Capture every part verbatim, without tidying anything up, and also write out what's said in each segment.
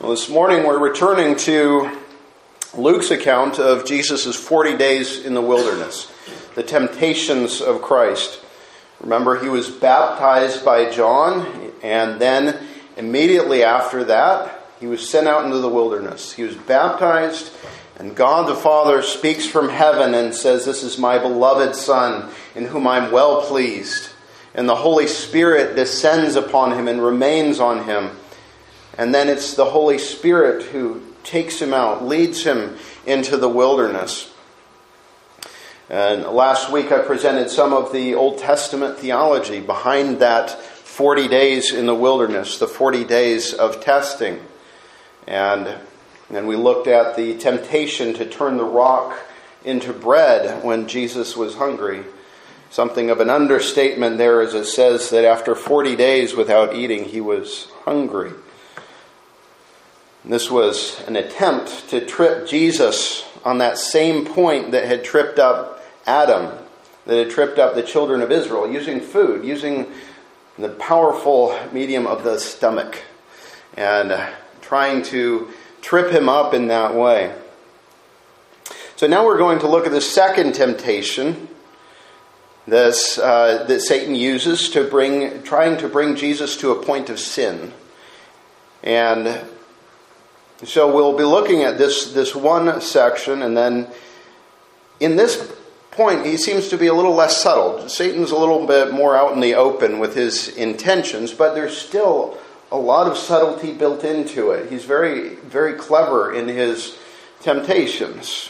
Well, this morning we're returning to Luke's account of Jesus' forty days in the wilderness, the temptations of Christ. Remember, he was baptized by John, and then immediately after that, he was sent out into the wilderness. He was baptized, and God the Father speaks from heaven and says, "This is my beloved Son, in whom I'm well pleased." And the Holy Spirit descends upon him and remains on him. And then it's the Holy Spirit who takes him out, leads him into the wilderness. And last week I presented some of the Old Testament theology behind that forty days in the wilderness, the forty days of testing. And then we looked at the temptation to turn the rock into bread when Jesus was hungry. Something of an understatement there, as it says that after forty days without eating, he was hungry. This was an attempt to trip Jesus on that same point that had tripped up Adam, that had tripped up the children of Israel, using food, using the powerful medium of the stomach, and uh, trying to trip him up in that way. So now we're going to look at the second temptation this, uh, that Satan uses to bring, trying to bring Jesus to a point of sin. And so we'll be looking at this, this one section, and then in this point, he seems to be a little less subtle. Satan's a little bit more out in the open with his intentions, but there's still a lot of subtlety built into it. He's very, very clever in his temptations.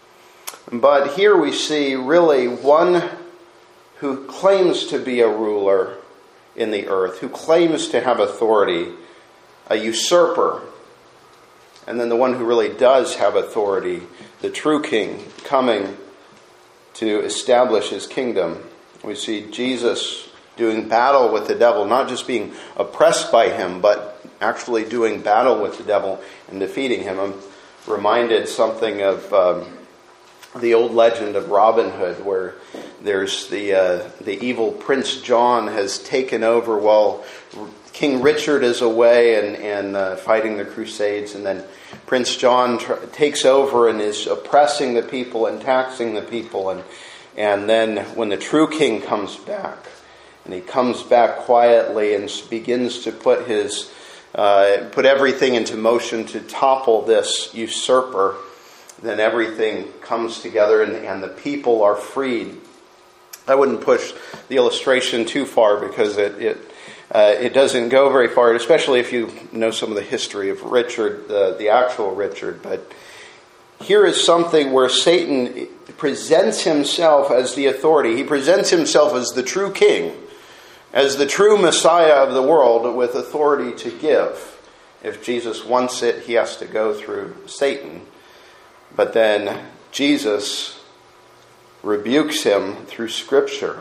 But here we see really one who claims to be a ruler in the earth, who claims to have authority, a usurper. And then the one who really does have authority, the true king, coming to establish his kingdom. We see Jesus doing battle with the devil, not just being oppressed by him, but actually doing battle with the devil and defeating him. I'm reminded something of um, the old legend of Robin Hood, where there's the uh, the evil Prince John has taken over while King Richard is away and, and uh, fighting the Crusades, and then Prince John tr- takes over and is oppressing the people and taxing the people, and and then when the true king comes back, and he comes back quietly and begins to put his uh, put everything into motion to topple this usurper, then everything comes together and, and the people are freed. I wouldn't push the illustration too far because it, it Uh, it doesn't go very far, especially if you know some of the history of Richard, uh, the actual Richard. But here is something where Satan presents himself as the authority. He presents himself as the true king, as the true Messiah of the world with authority to give. If Jesus wants it, he has to go through Satan. But then Jesus rebukes him through Scripture.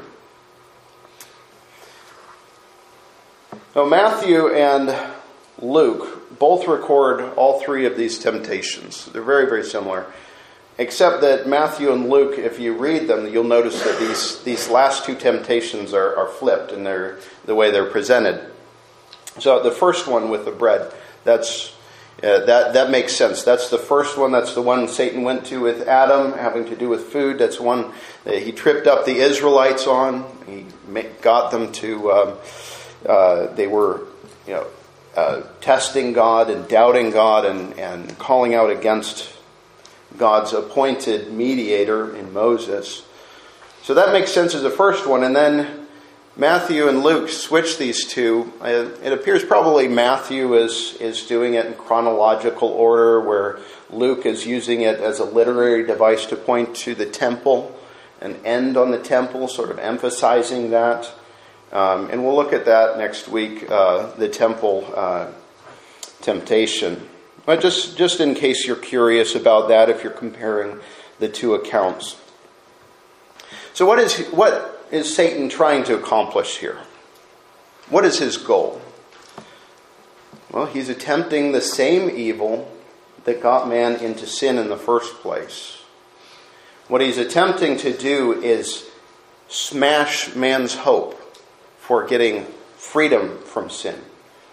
Now, Matthew and Luke both record all three of these temptations. They're very, very similar. Except that Matthew and Luke, if you read them, you'll notice that these, these last two temptations are, are flipped in their, the way they're presented. So the first one with the bread, that's uh, that, that makes sense. That's the first one. That's the one Satan went to with Adam, having to do with food. That's one that he tripped up the Israelites on. He got them to... Um, Uh, they were, you know, uh, testing God and doubting God and, and calling out against God's appointed mediator in Moses. So that makes sense as the first one. And then Matthew and Luke switch these two. Uh, it appears probably Matthew is, is doing it in chronological order, where Luke is using it as a literary device to point to the temple and end on the temple, sort of emphasizing that. Um, and we'll look at that next week, uh, the temple uh, temptation. But just, just in case you're curious about that, if you're comparing the two accounts. So what is what is Satan trying to accomplish here? What is his goal? Well, he's attempting the same evil that got man into sin in the first place. What he's attempting to do is smash man's hope for getting freedom from sin.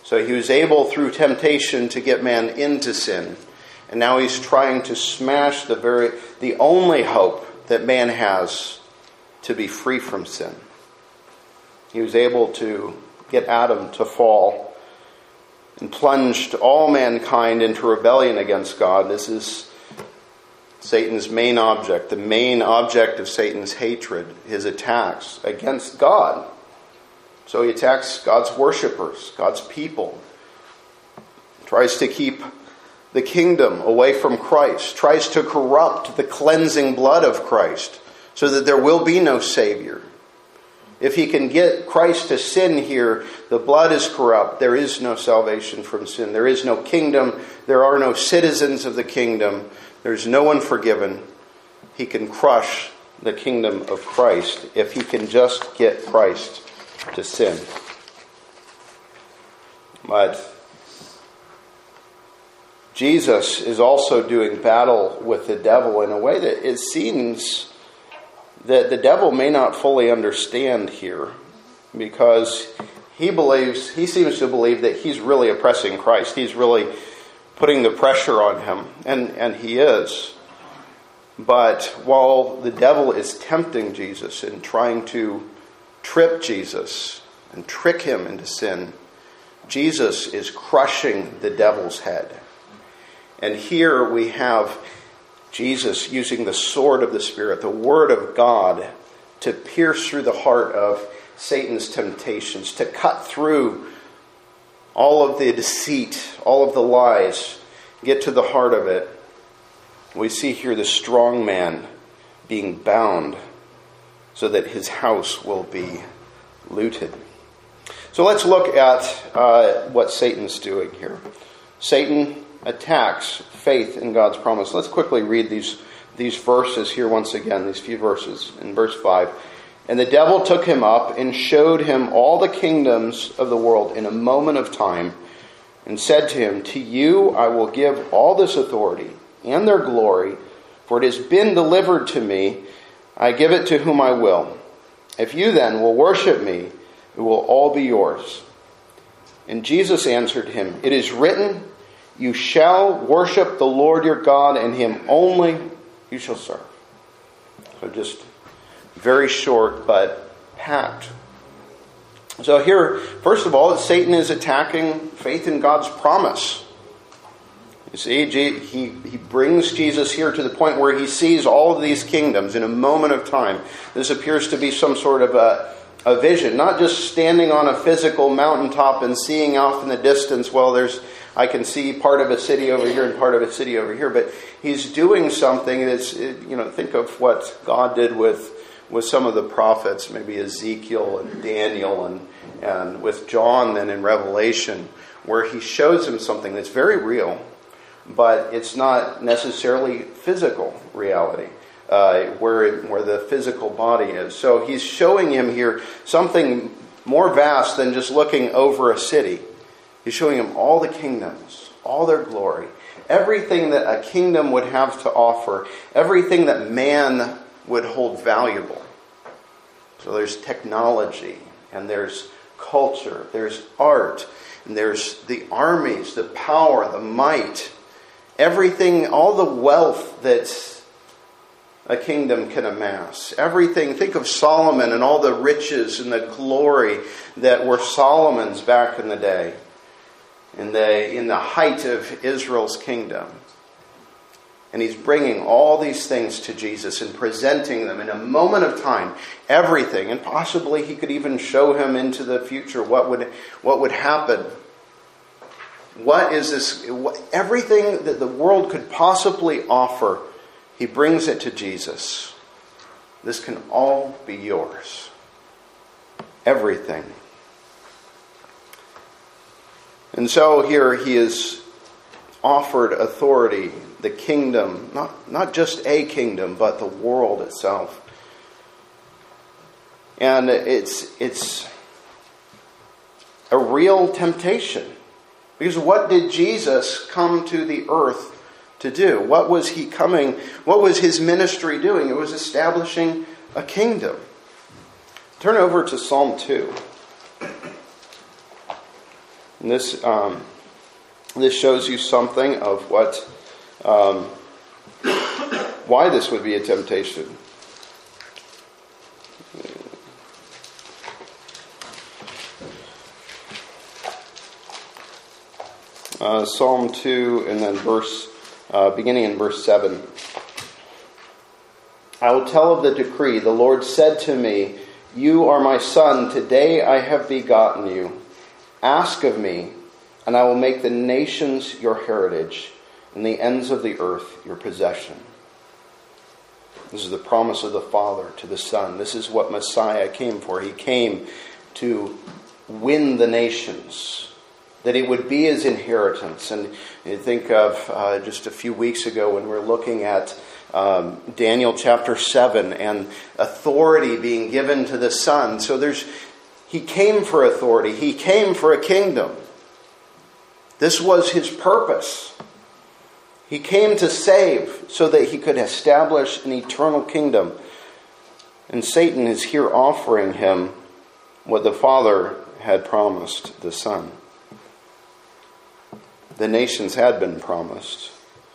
So he was able through temptation to get man into sin. And now he's trying to smash the very the only hope that man has to be free from sin. He was able to get Adam to fall and plunged all mankind into rebellion against God. This is Satan's main object, the main object of Satan's hatred, his attacks against God. So he attacks God's worshipers, God's people. Tries to keep the kingdom away from Christ. Tries to corrupt the cleansing blood of Christ so that there will be no Savior. If he can get Christ to sin here, the blood is corrupt. There is no salvation from sin. There is no kingdom. There are no citizens of the kingdom. There's no one forgiven. He can crush the kingdom of Christ if he can just get Christ to sin. But Jesus is also doing battle with the devil in a way that it seems that the devil may not fully understand here, because he believes, he seems to believe that he's really oppressing Christ. He's really putting the pressure on him, and, and he is. But while the devil is tempting Jesus and trying to trip Jesus and trick him into sin, Jesus is crushing the devil's head. And here we have Jesus using the sword of the Spirit, the Word of God, to pierce through the heart of Satan's temptations, to cut through all of the deceit, all of the lies, get to the heart of it. We see here the strong man being bound so that his house will be looted. So let's look at uh, what Satan's doing here. Satan attacks faith in God's promise. Let's quickly read these, these verses here once again, these few verses in verse five. And the devil took him up and showed him all the kingdoms of the world in a moment of time, and said to him, to you I will give all this authority and their glory, for it has been delivered to me. I give it to whom I will. If you then will worship me, it will all be yours. And Jesus answered him, it is written, you shall worship the Lord your God, and him only you shall serve. So just very short, but packed. So here, first of all, Satan is attacking faith in God's promise. You see, he, he brings Jesus here to the point where he sees all of these kingdoms in a moment of time. This appears to be some sort of a, a vision, not just standing on a physical mountaintop and seeing off in the distance, well, there's I can see part of a city over here and part of a city over here. But he's doing something that's, you know, think of what God did with, with some of the prophets, maybe Ezekiel and Daniel and, and with John then in Revelation, where he shows him something that's very real, but it's not necessarily physical reality, uh, where, where the physical body is. So he's showing him here something more vast than just looking over a city. He's showing him all the kingdoms, all their glory, everything that a kingdom would have to offer, everything that man would hold valuable. So there's technology, and there's culture, there's art, and there's the armies, the power, the might, everything, all the wealth that a kingdom can amass. Everything, think of Solomon and all the riches and the glory that were Solomon's back in the day. In the, in the height of Israel's kingdom. And he's bringing all these things to Jesus and presenting them in a moment of time. Everything. And possibly he could even show him into the future what would, what would happen. What is this? What, everything that the world could possibly offer, he brings it to Jesus. This can all be yours. Everything. And so here he is offered authority, the kingdom, not, not just a kingdom, but the world itself. And it's, it's a real temptation. Because what did Jesus come to the earth to do? What was he coming, what was his ministry doing? It was establishing a kingdom. Turn over to Psalm two. And this um, this shows you something of what um, why this would be a temptation. Uh, Psalm two, and then verse, uh, beginning in verse seven. I will tell of the decree. The Lord said to me, you are my son. Today I have begotten you. Ask of me, and I will make the nations your heritage, and the ends of the earth your possession. This is the promise of the Father to the Son. This is what Messiah came for. He came to win the nations, that it would be his inheritance. And you think of uh, just a few weeks ago when we were looking at um, Daniel chapter seven and authority being given to the Son. So there's, he came for authority. He came for a kingdom. This was his purpose. He came to save so that he could establish an eternal kingdom. And Satan is here offering him what the Father had promised the Son. The nations had been promised.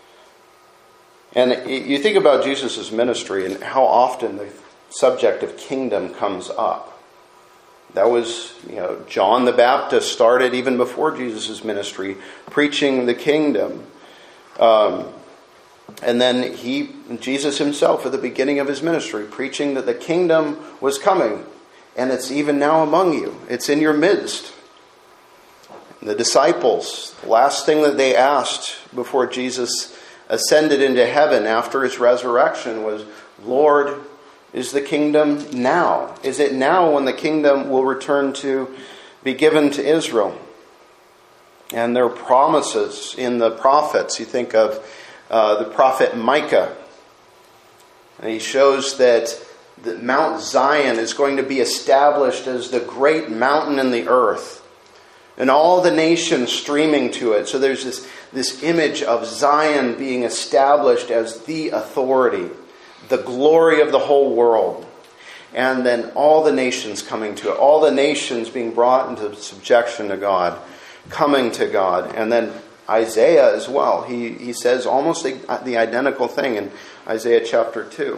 And you think about Jesus' ministry and how often the subject of kingdom comes up. That was, you know, John the Baptist started even before Jesus' ministry, preaching the kingdom. Um, and then he, Jesus himself, at the beginning of his ministry, preaching that the kingdom was coming. And it's even now among you. It's in your midst. The disciples, the last thing that they asked before Jesus ascended into heaven after his resurrection was, Lord, is the kingdom now? Is it now when the kingdom will return to be given to Israel? And there are promises in the prophets. You think of uh, the prophet Micah. And he shows that the Mount Zion is going to be established as the great mountain in the earth. And all the nations streaming to it. So there's this, this image of Zion being established as the authority, the glory of the whole world. And then all the nations coming to it. All the nations being brought into subjection to God, coming to God. And then Isaiah as well. He, he says almost the, the identical thing in Isaiah chapter two.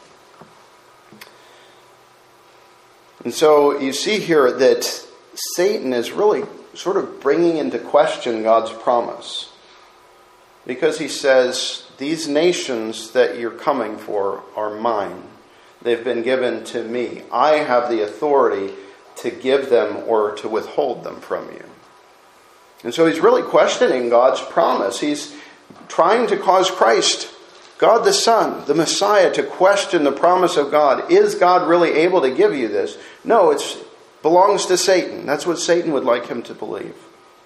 And so you see here that Satan is really sort of bringing into question God's promise. Because he says, these nations that you're coming for are mine. They've been given to me. I have the authority to give them or to withhold them from you. And so he's really questioning God's promise. He's trying to cause Christ, God the Son, the Messiah, to question the promise of God. Is God really able to give you this? No, it's belongs to Satan. That's what Satan would like him to believe.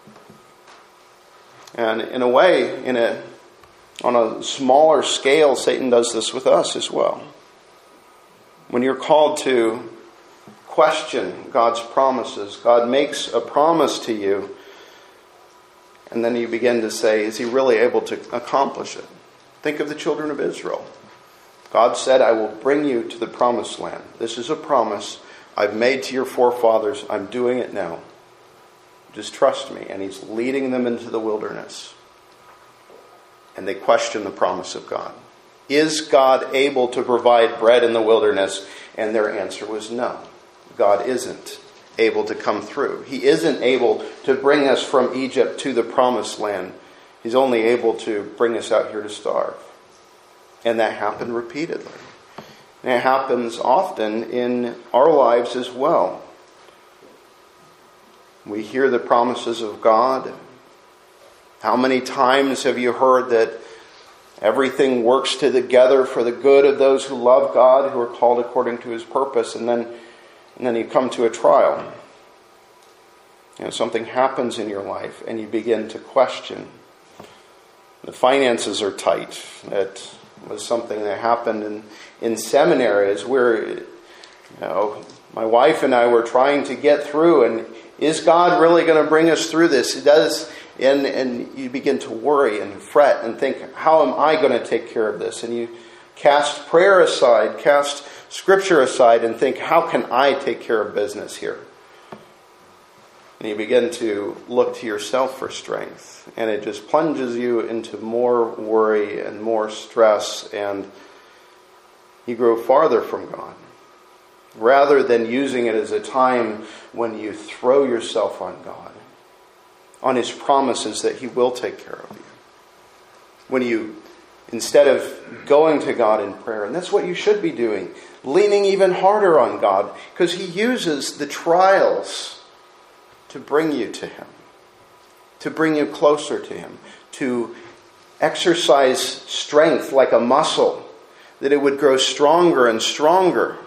And in a way, in a on a smaller scale, Satan does this with us as well. When you're called to question God's promises, God makes a promise to you, and then you begin to say, is he really able to accomplish it? Think of the children of Israel. God said, I will bring you to the promised land. This is a promise I've made to your forefathers. I'm doing it now. Just trust me. And he's leading them into the wilderness. And they question the promise of God. Is God able to provide bread in the wilderness? And their answer was no. God isn't able to come through. He isn't able to bring us from Egypt to the promised land. He's only able to bring us out here to starve. And that happened repeatedly. And it happens often in our lives as well. We hear the promises of God. How many times have you heard that everything works together for the good of those who love God, who are called according to his purpose, and then and then you come to a trial. You know, something happens in your life and you begin to question. The finances are tight. That was something that happened in, in seminaries where, you know, my wife and I were trying to get through, and is God really going to bring us through this? It does, and, and you begin to worry and fret and think, how am I going to take care of this? And you cast prayer aside, cast Scripture aside, and think, how can I take care of business here? And you begin to look to yourself for strength. And it just plunges you into more worry and more stress, and you grow farther from God. Rather than using it as a time when you throw yourself on God, on His promises that He will take care of you. When you, instead of going to God in prayer, and that's what you should be doing, leaning even harder on God, because He uses the trials to bring you to Him, to bring you closer to Him, to exercise strength like a muscle, that it would grow stronger and stronger.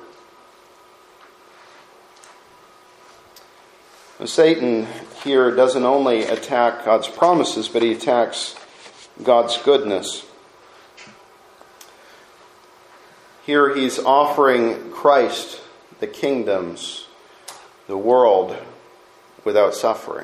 Satan here doesn't only attack God's promises, but he attacks God's goodness. Here he's offering Christ the kingdoms, the world, without suffering.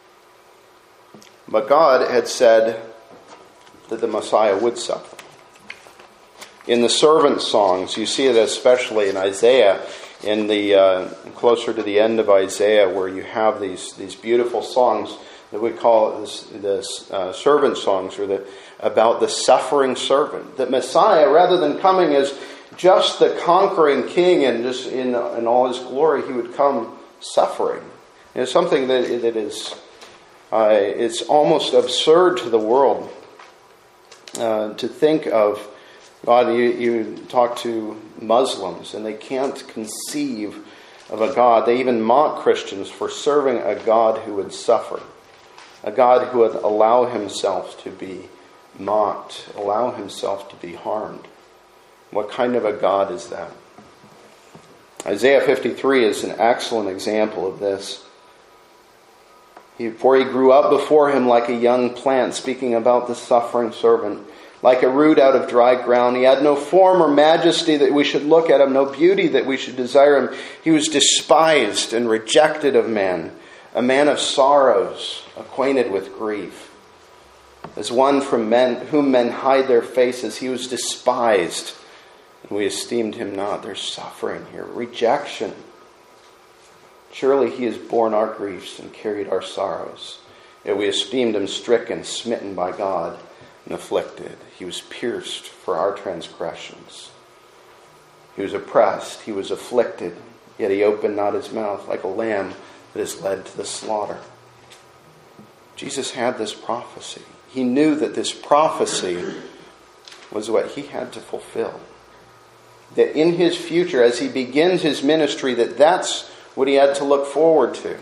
But God had said that the Messiah would suffer. In the servant songs, you see it especially in Isaiah, in the uh, closer to the end of Isaiah, where you have these these beautiful songs that we call this, this uh, servant songs, or the, about the suffering servant. That Messiah, rather than coming as just the conquering king and just in in all his glory, he would come suffering. And it's something that that is uh, it's almost absurd to the world uh, to think of. God, you, you talk to Muslims and they can't conceive of a God. They even mock Christians for serving a God who would suffer. A God who would allow himself to be mocked, allow himself to be harmed. What kind of a God is that? Isaiah fifty-three is an excellent example of this. He, for he grew up before him like a young plant, speaking about the suffering servant. Like a root out of dry ground. He had no form or majesty that we should look at him, no beauty that we should desire him. He was despised and rejected of men, a man of sorrows, acquainted with grief. As one from men whom men hide their faces, he was despised, and we esteemed him not. There's suffering here, rejection. Surely he has borne our griefs and carried our sorrows. Yet we esteemed him stricken, smitten by God, and afflicted. He was pierced for our transgressions. He was oppressed. He was afflicted. Yet he opened not his mouth, like a lamb that is led to the slaughter. Jesus had this prophecy. He knew that this prophecy was what he had to fulfill. That in his future, as he begins his ministry, that that's what he had to look forward to.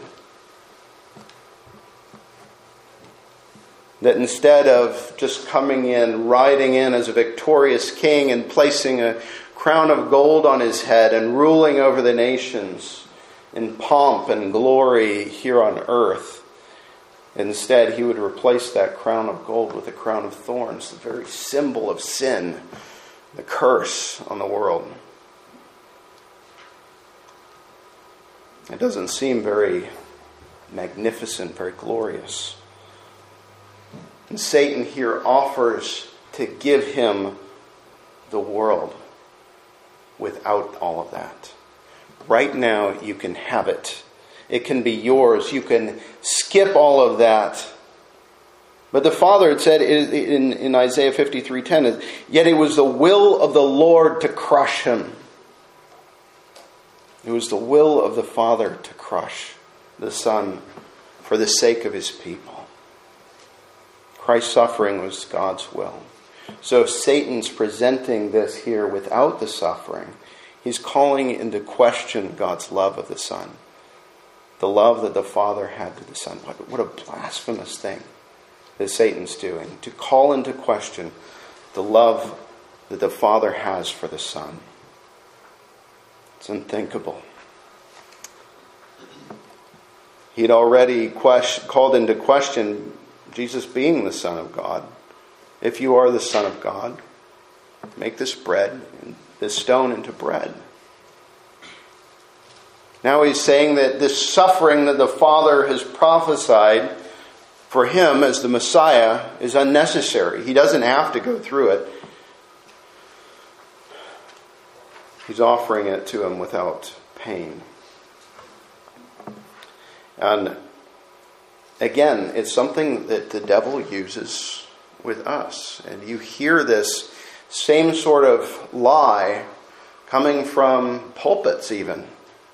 That instead of just coming in, riding in as a victorious king and placing a crown of gold on his head and ruling over the nations in pomp and glory here on earth, instead he would replace that crown of gold with a crown of thorns, the very symbol of sin, the curse on the world. It doesn't seem very magnificent, very glorious. And Satan here offers to give him the world without all of that. Right now, you can have it. It can be yours. You can skip all of that. But the Father had said in, in Isaiah fifty-three ten, yet it was the will of the Lord to crush him. It was the will of the Father to crush the Son for the sake of his people. Christ's suffering was God's will. So if Satan's presenting this here without the suffering, he's calling into question God's love of the Son. The love that the Father had to the Son. What, what a blasphemous thing that Satan's doing. To call into question the love that the Father has for the Son. It's unthinkable. He'd already question, called into question Jesus being the Son of God. If you are the Son of God, make this bread, this stone into bread. Now he's saying that this suffering that the Father has prophesied for him as the Messiah is unnecessary. He doesn't have to go through it. He's offering it to him without pain. And again, it's something that the devil uses with us. And you hear this same sort of lie coming from pulpits even.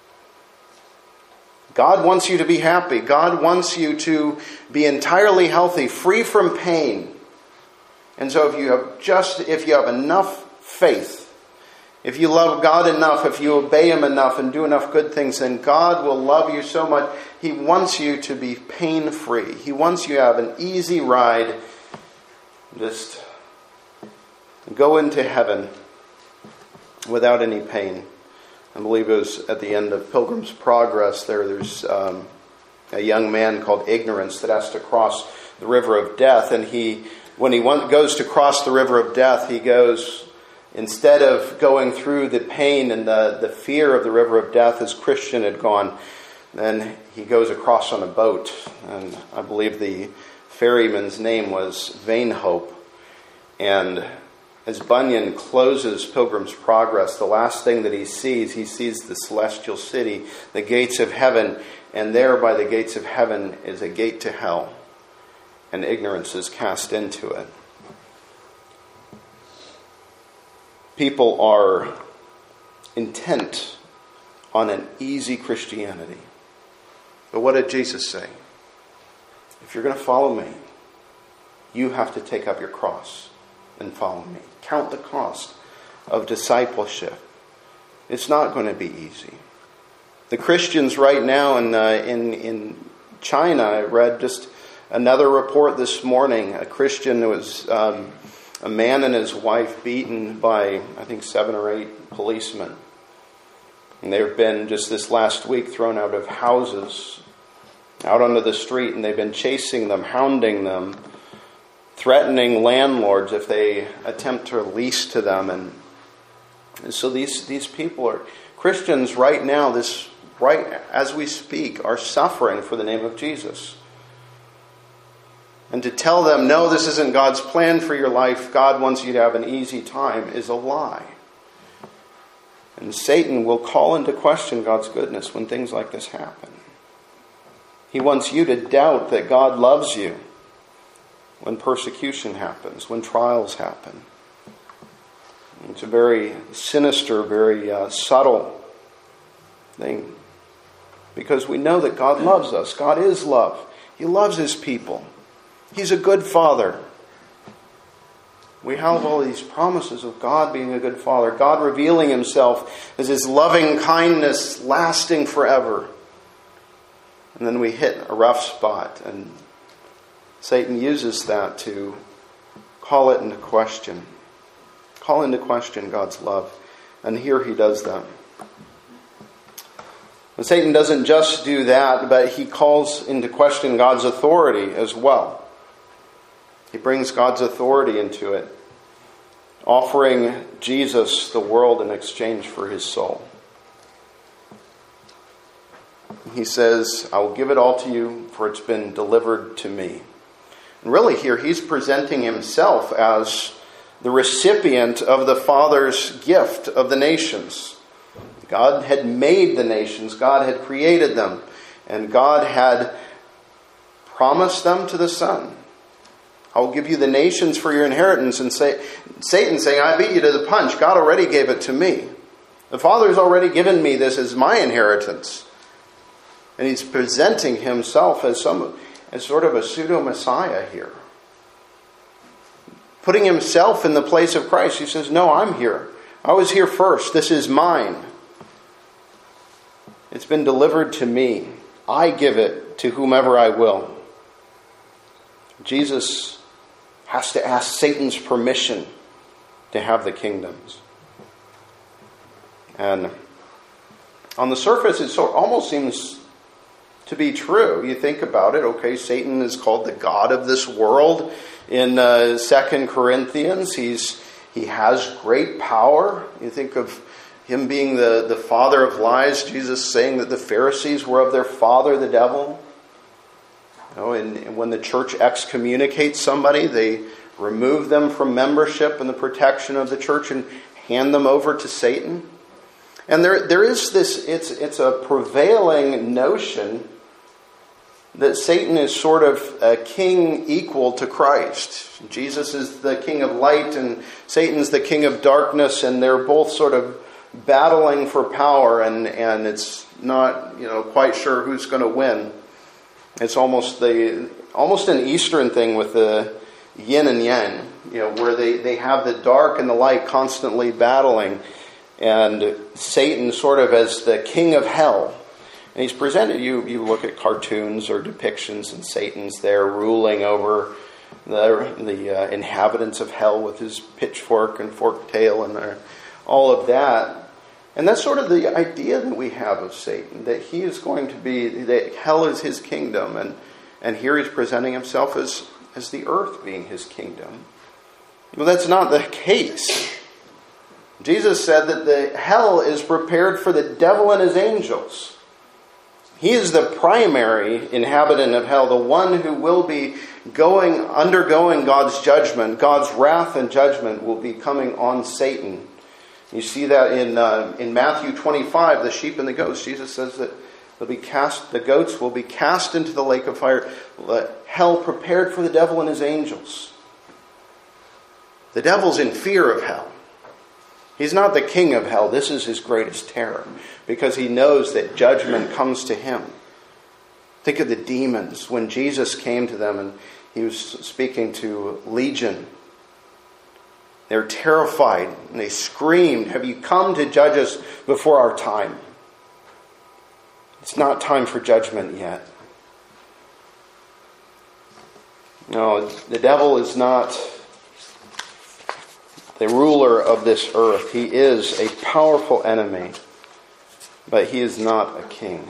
God wants you to be happy. God wants you to be entirely healthy, free from pain. And so if you have just, if you have enough faith, if you love God enough, if you obey Him enough and do enough good things, then God will love you so much. He wants you to be pain-free. He wants you to have an easy ride. Just go into heaven without any pain. I believe it was at the end of Pilgrim's Progress there, there's um, a young man called Ignorance that has to cross the river of death. And he, when he want, goes to cross the river of death, he goes, instead of going through the pain and the, the fear of the river of death as Christian had gone, then he goes across on a boat. And I believe the ferryman's name was Vain Hope. And as Bunyan closes Pilgrim's Progress, the last thing that he sees, he sees the celestial city, the gates of heaven, and there by the gates of heaven is a gate to hell, and ignorance is cast into it. People are intent on an easy Christianity. But what did Jesus say? If you're going to follow me, you have to take up your cross and follow me. Count the cost of discipleship. It's not going to be easy. The Christians right now in, uh, in, in China, I read just another report this morning. A Christian who was um, a man and his wife beaten by, I think, seven or eight policemen. And they've been, just this last week, thrown out of houses, out onto the street, and they've been chasing them, hounding them, threatening landlords if they attempt to lease to them. And, and so these, these people are, Christians right now, this right as we speak, are suffering for the name of Jesus. And to tell them, no, this isn't God's plan for your life, God wants you to have an easy time, is a lie. And Satan will call into question God's goodness when things like this happen. He wants you to doubt that God loves you when persecution happens, when trials happen. It's a very sinister, very uh, subtle thing. Because we know that God loves us. God is love. He loves His people. He's a good Father. We have all these promises of God being a good Father. God revealing Himself as His loving kindness lasting forever. And then we hit a rough spot, and Satan uses that to call it into question. Call into question God's love. And here he does that. And Satan doesn't just do that, but he calls into question God's authority as well. He brings God's authority into it, offering Jesus the world in exchange for His soul. He says, I will give it all to you, for it's been delivered to me. And really here he's presenting himself as the recipient of the Father's gift of the nations. God had made the nations. God had created them. And God had promised them to the Son. I will give you the nations for your inheritance. And say, Satan saying, I beat you to the punch. God already gave it to me. The Father's already given me this as my inheritance. And he's presenting himself as some as sort of a pseudo-Messiah here. Putting himself in the place of Christ. He says, no, I'm here. I was here first. This is mine. It's been delivered to me. I give it to whomever I will. Jesus has to ask Satan's permission to have the kingdoms. And on the surface, it almost seems to be true. You think about it, okay, Satan is called the god of this world in uh, Second Corinthians. He's he has great power. You think of him being the, the father of lies, Jesus saying that the Pharisees were of their father, the devil. You know, and, and when the church excommunicates somebody, they remove them from membership and the protection of the church and hand them over to Satan. And there there is this, it's it's a prevailing notion that Satan is sort of a king equal to Christ. Jesus is the king of light and Satan's the king of darkness, and they're both sort of battling for power, and, and it's not, you know, quite sure who's going to win. It's almost the almost an Eastern thing with the yin and yang, you know, where they, they have the dark and the light constantly battling, and Satan sort of as the king of hell. And he's presented, you you look at cartoons or depictions, and Satan's there ruling over the, the uh, inhabitants of hell with his pitchfork and forked tail and their, all of that. And that's sort of the idea that we have of Satan, that he is going to be, that hell is his kingdom, and, and here he's presenting himself as, as the earth being his kingdom. Well, that's not the case. Jesus said that the hell is prepared for the devil and his angels. He is the primary inhabitant of hell, the one who will be going, undergoing God's judgment. God's wrath and judgment will be coming on Satan. You see that in uh, in Matthew twenty-five, the sheep and the goats. Jesus says that they'll be cast, the goats will be cast into the lake of fire, hell prepared for the devil and his angels. The devil's in fear of hell. He's not the king of hell. This is his greatest terror, because he knows that judgment comes to him. Think of the demons when Jesus came to them and he was speaking to Legion. They were terrified and they screamed, "Have you come to judge us before our time?" It's not time for judgment yet. No, the devil is not the ruler of this earth. He is a powerful enemy, but he is not a king.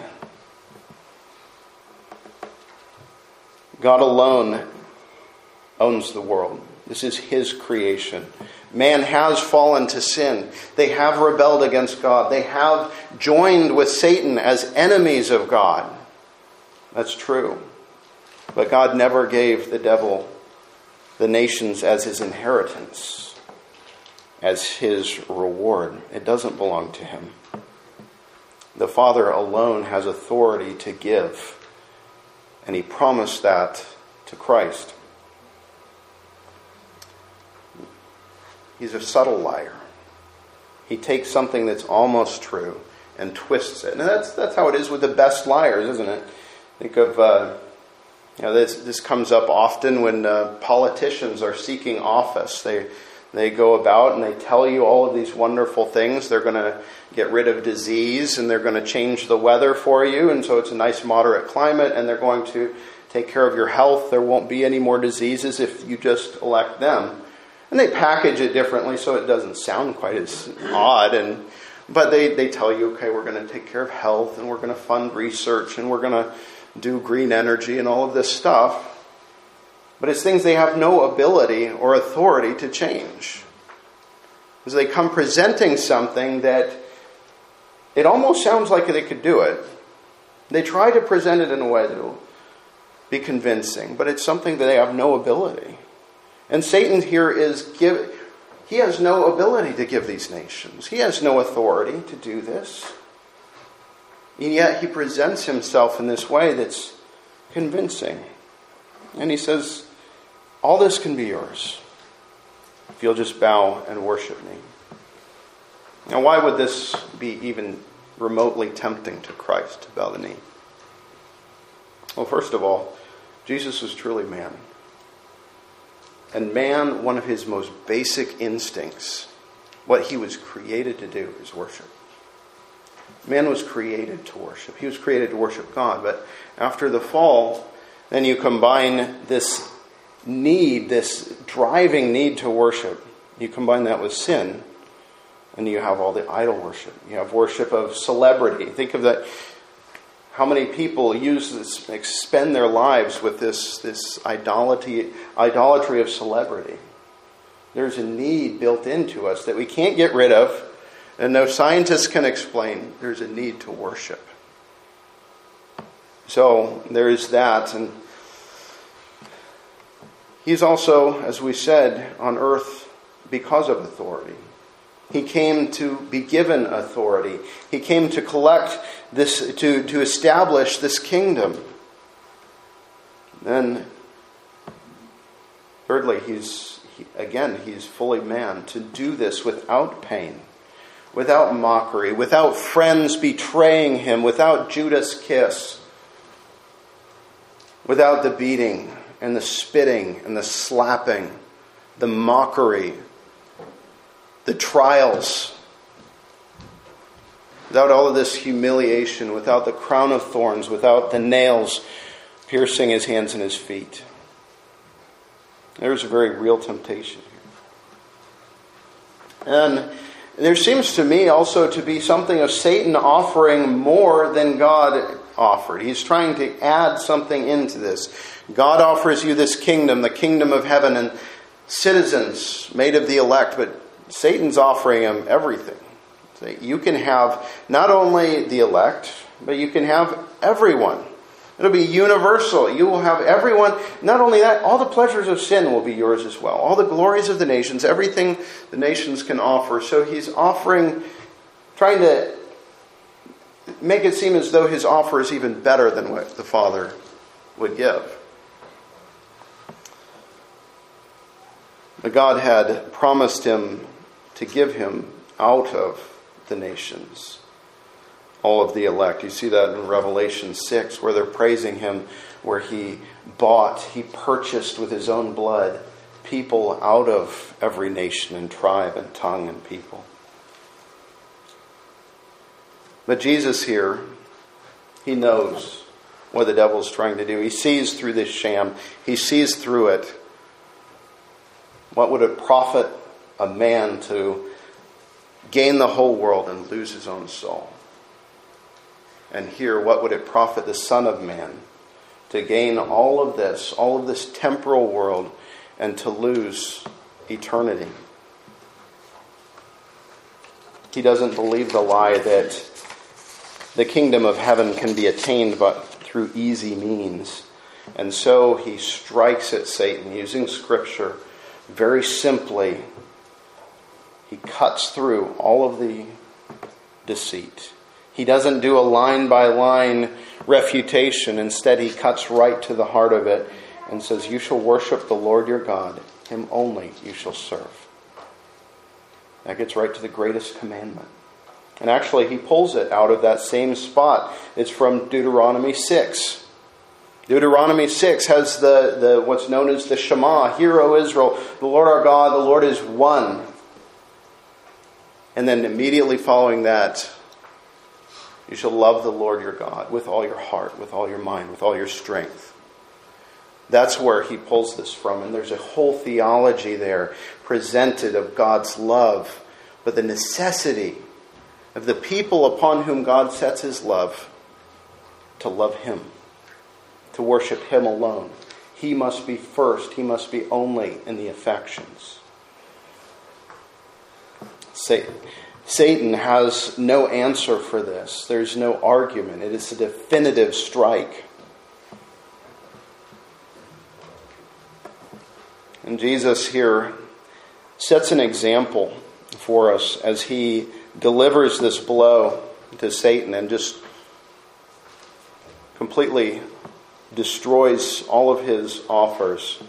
God alone owns the world. This is his creation. Man has fallen to sin. They have rebelled against God. They have joined with Satan as enemies of God. That's true. But God never gave the devil the nations as his inheritance, as his reward. It doesn't belong to him. The Father alone has authority to give, and he promised that to Christ. He's a subtle liar. He takes something that's almost true and twists it. And that's that's how it is with the best liars, isn't it? Think of, uh, you know, this this comes up often when uh, politicians are seeking office. They they go about and they tell you all of these wonderful things. They're going to get rid of disease, and they're going to change the weather for you, and so it's a nice moderate climate, and they're going to take care of your health. There won't be any more diseases if you just elect them. And they package it differently so it doesn't sound quite as odd. And but they, they tell you, okay, we're going to take care of health, and we're going to fund research, and we're going to do green energy and all of this stuff. But it's things they have no ability or authority to change. As they come presenting something that it almost sounds like they could do it. They try to present it in a way that will be convincing, but it's something that they have no ability. And Satan here is give he has no ability to give these nations. He has no authority to do this. And yet he presents himself in this way that's convincing. And he says, all this can be yours if you'll just bow and worship me. Now, why would this be even remotely tempting to Christ to bow the knee? Well, first of all, Jesus was truly man. And man, one of his most basic instincts, what he was created to do, is worship. Man was created to worship. He was created to worship God. But after the fall, then you combine this need, this driving need to worship. You combine that with sin, and you have all the idol worship. You have worship of celebrity. Think of that. How many people use this, spend their lives with this, this idolatry, idolatry of celebrity? There's a need built into us that we can't get rid of, and no scientists can explain. There's a need to worship. So there is that. And he's also, as we said, on earth because of authority. He came to be given authority. He came to collect this, to, to establish this kingdom. Then, thirdly, he's he, again, he's fully man to do this without pain, without mockery, without friends betraying him, without Judas' kiss, without the beating and the spitting and the slapping, the mockery, the trials, without all of this humiliation, without the crown of thorns, without the nails piercing his hands and his feet. There's a very real temptation here. And there seems to me also to be something of Satan offering more than God offered. He's trying to add something into this. God offers you this kingdom, the kingdom of heaven, and citizens made of the elect, but Satan's offering him everything. You can have not only the elect, but you can have everyone. It'll be universal. You will have everyone. Not only that, all the pleasures of sin will be yours as well. All the glories of the nations, everything the nations can offer. So he's offering, trying to make it seem as though his offer is even better than what the Father would give. But God had promised him to give him out of the nations all of the elect. You see that in Revelation six, where they're praising him, where he bought, he purchased with his own blood people out of every nation and tribe and tongue and people. But Jesus here, he knows what the devil's trying to do. He sees through this sham. He sees through it. What would it profit a man to gain the whole world and lose his own soul? And here, what would it profit the Son of Man to gain all of this, all of this temporal world, and to lose eternity? He doesn't believe the lie that the kingdom of heaven can be attained but through easy means. And so he strikes at Satan using Scripture very simply. He cuts through all of the deceit. He doesn't do a line-by-line refutation. Instead, he cuts right to the heart of it and says, "You shall worship the Lord your God. Him only you shall serve." That gets right to the greatest commandment. And actually, he pulls it out of that same spot. It's from Deuteronomy six. Deuteronomy six has the, the what's known as the Shema. Hear, O Israel, the Lord our God, the Lord is one. And then immediately following that, you shall love the Lord your God with all your heart, with all your mind, with all your strength. That's where he pulls this from. And there's a whole theology there presented of God's love, but the necessity of the people upon whom God sets his love to love him, to worship him alone. He must be first. He must be only in the affections. Satan. Satan has no answer for this. There's no argument. It is a definitive strike. And Jesus here sets an example for us as he delivers this blow to Satan and just completely destroys all of his offers.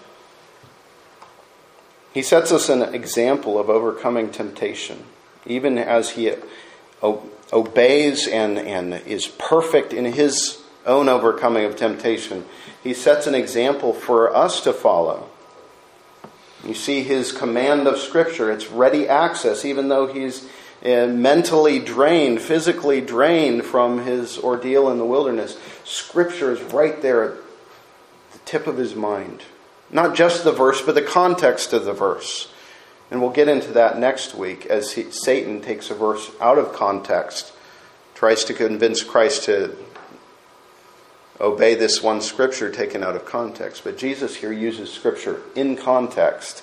He sets us an example of overcoming temptation. Even as he obeys and, and is perfect in his own overcoming of temptation, he sets an example for us to follow. You see his command of Scripture. It's ready access, even though he's uh, mentally drained, physically drained from his ordeal in the wilderness. Scripture is right there at the tip of his mind. Not just the verse, but the context of the verse. And we'll get into that next week as he, Satan takes a verse out of context, tries to convince Christ to obey this one Scripture taken out of context. But Jesus here uses Scripture in context.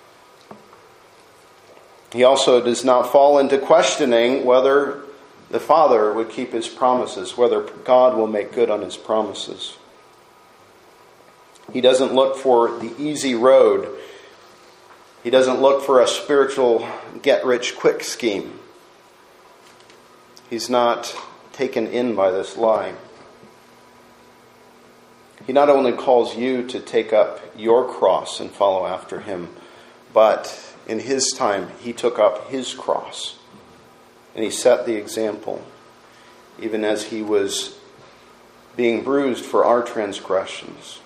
He also does not fall into questioning whether the Father would keep his promises, whether God will make good on his promises. He doesn't look for the easy road. He doesn't look for a spiritual get-rich-quick scheme. He's not taken in by this lie. He not only calls you to take up your cross and follow after him, but in his time, he took up his cross. And he set the example, even as he was being bruised for our transgressions.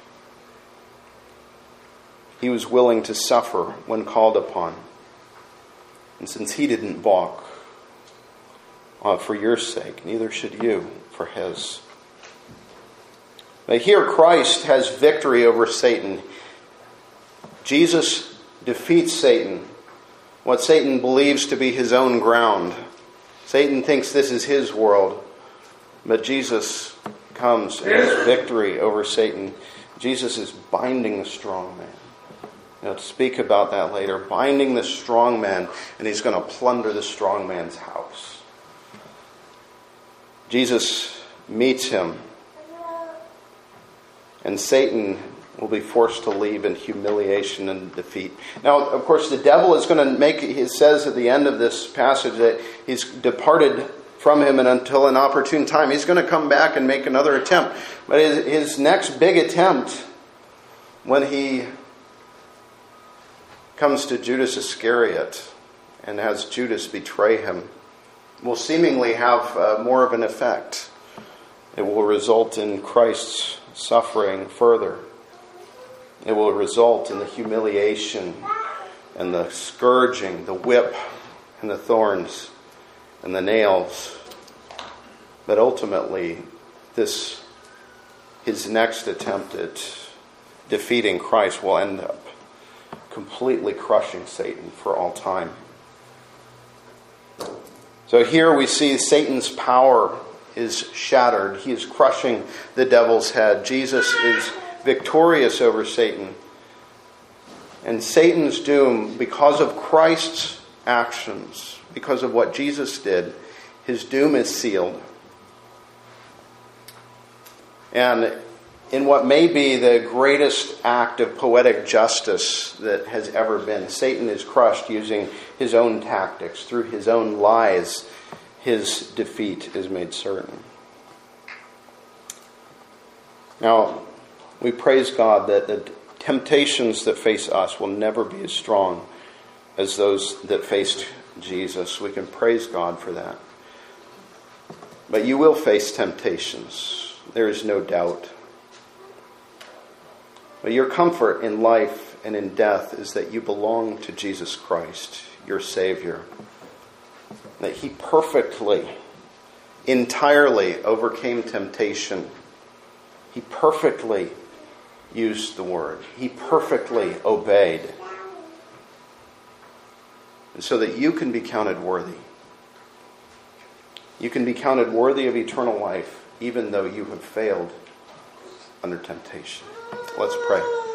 He was willing to suffer when called upon. And since he didn't balk uh, for your sake, neither should you for his. But here Christ has victory over Satan. Jesus defeats Satan, what Satan believes to be his own ground. Satan thinks this is his world, but Jesus comes and has victory over Satan. Jesus is binding the strong man. Now, to speak about that later, binding the strong man, and he's going to plunder the strong man's house. Jesus meets him, and Satan will be forced to leave in humiliation and defeat. Now, of course, the devil is going to make, it says at the end of this passage that he's departed from him, and until an opportune time, he's going to come back and make another attempt. But his, his next big attempt, when he comes to Judas Iscariot and has Judas betray him, will seemingly have uh, more of an effect. It will result in Christ's suffering further. It will result in the humiliation and the scourging, the whip and the thorns and the nails. But ultimately, this, his next attempt at defeating Christ will end up completely crushing Satan for all time. So here we see Satan's power is shattered. He is crushing the devil's head. Jesus is victorious over Satan. And Satan's doom, because of Christ's actions, because of what Jesus did, his doom is sealed. And in what may be the greatest act of poetic justice that has ever been, Satan is crushed using his own tactics. Through his own lies, his defeat is made certain. Now, we praise God that the temptations that face us will never be as strong as those that faced Jesus. We can praise God for that. But you will face temptations. There is no doubt. But your comfort in life and in death is that you belong to Jesus Christ, your Savior. That he perfectly, entirely overcame temptation. He perfectly used the word. He perfectly obeyed. And so that you can be counted worthy. You can be counted worthy of eternal life, even though you have failed under temptation. Let's pray.